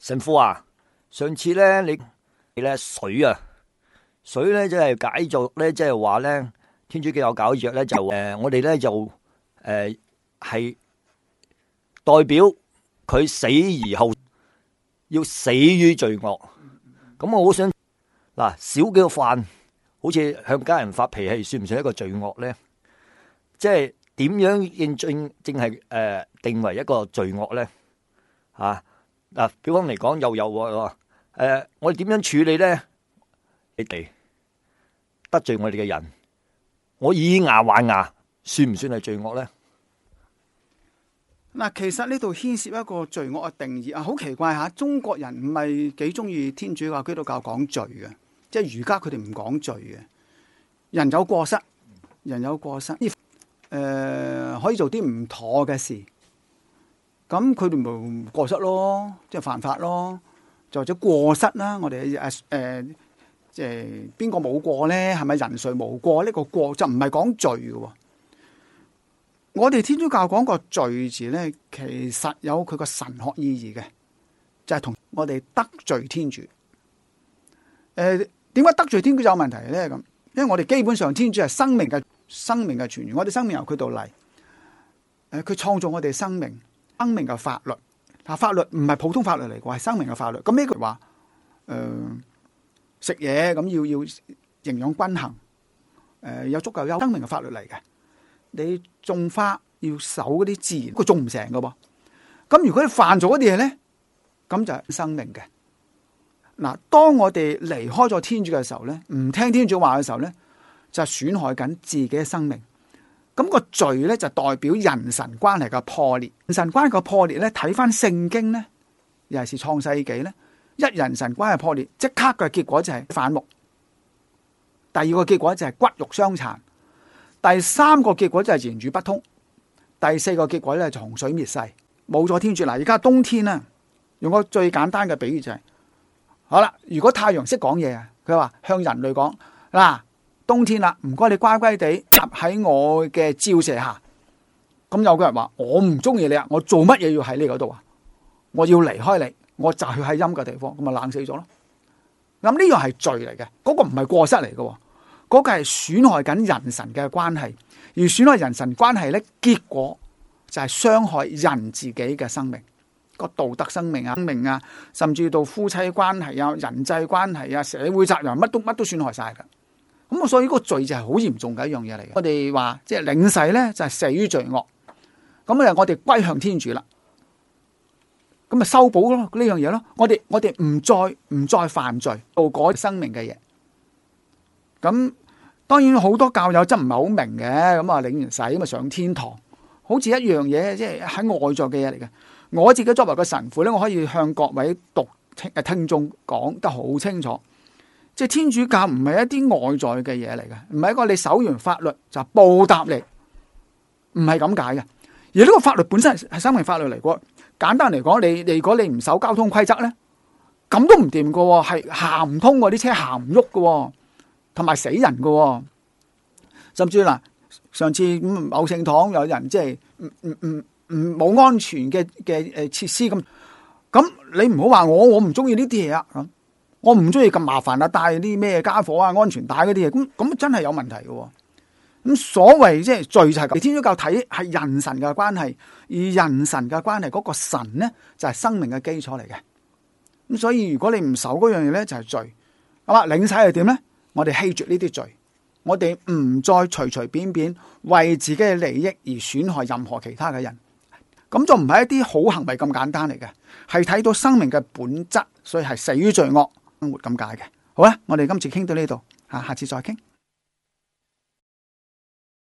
神父啊，上次咧你咧水啊，水咧即係解作咧，即係話咧天主教有搞着咧就我哋咧就係代表佢死而後要死於罪惡。咁我好想嗱，少幾個飯，好似向家人發脾氣，算唔算一個罪惡咧？即係點樣認正係定為一個罪惡咧？嗱，比方嚟講又有我哋點樣處理咧？你哋得罪我哋嘅人，我以牙還牙，算唔算係罪惡咧？ 嗱，其實呢度牽涉一個罪惡嘅定義啊，好奇怪吓！中國人唔係幾中意天主教、基督教講罪嘅，即係儒家佢哋唔講罪嘅。人有過失，可以做啲唔妥嘅事。咁佢哋咪過失咯，即係犯法咯，就或者過失啦。我哋即係邊個冇過咧？係咪人誰無過？呢個過就唔係講罪嘅。我哋天主教講個罪字咧，其實有佢個神學意義嘅，就係同我哋得罪天主。點解得罪天主有問題咧？咁因為我哋基本上天主係生命嘅泉源，我哋生命由佢度嚟。佢創造我哋生命嘅法律，但法律唔係普通法律嚟嘅，係生命嘅法律。咁呢句話，食嘢咁要營養均衡，有足夠生命嘅法律嚟嘅。你種花要守嗰啲自然，佢種唔成㗎噃。咁如果你犯咗嗰啲嘢咧，咁就係生命嘅。嗱，當我哋離開咗天主嘅時候咧，唔聽天主話嘅時候咧，就係損害緊自己嘅生命。咁個罪咧就代表人神關係嘅破裂。人神關係嘅破裂咧，睇翻聖經咧，尤其是創世紀咧，一人神關係破裂，即刻嘅結果就係反目。第二個結果就係骨肉相殘。第三個結果就係言語不通。第四個結果咧就洪水滅世，冇咗天主。嗱，而家冬天啦，用個最簡單嘅比喻就係，好啦，如果太陽識講嘢啊，佢話向人類講，嗱，冬天啦，唔該你乖乖地入喺我嘅照射下。咁有個人話我唔中意你啊，我做乜嘢要喺你嗰度啊？我要離開你，我就去喺陰嘅地方，咁咪冷死咗咯。咁呢樣係罪嚟嘅，嗰個唔係過失嚟嘅。嗰個係損害緊人神嘅關係，而損害人神關係咧，結果就係傷害人自己嘅生命，個道德生命啊，甚至到夫妻關係啊、人際關係啊、社會責任，乜都損害晒噶。咁所以個罪就係好嚴重嘅一樣嘢嚟嘅。我哋話即係領洗咧，就係死於罪惡。咁啊，我哋歸向天主啦，咁咪修補咯呢樣嘢咯。我哋唔再犯罪，到改生命嘅嘢。咁當然好多教友真唔係好明嘅，咁啊領完洗咁啊上天堂，好似一樣嘢，即係喺外在嘅嘢嚟嘅。我自己作為個神父咧，我可以向各位聽眾講得好清楚，即係天主教唔係一啲外在嘅嘢嚟嘅，唔係一個你守完法律就報答你，唔係咁解嘅。而呢個法律本身係生命法律嚟嘅，簡單嚟講，你如果你唔守交通規則咧，咁都唔掂嘅，係行唔通，啲車行唔喐嘅。同埋死人嘅，甚至嗱，上次某聖堂有人即係冇安全嘅設施咁你唔好話我唔中意呢啲嘢啊，我唔中意咁麻煩啊，帶啲咩家伙啊、安全帶嗰啲嘢，咁真係有問題嘅。咁所謂即係罪就係咁，天主教睇係人神嘅關係，而人神嘅關係嗰個神咧就係生命嘅基礎嚟嘅。咁所以如果你唔守嗰樣嘢咧，就係罪。咁啊，領洗係點咧？我哋棄絕呢啲罪，我哋唔再隨隨便便為自己嘅利益而損害任何其他嘅人，咁就唔係一啲好行為咁簡單嚟嘅，係睇到生命嘅本質，所以係死於罪惡生活咁解嘅。好啦，我哋今次傾到呢度，下次再傾。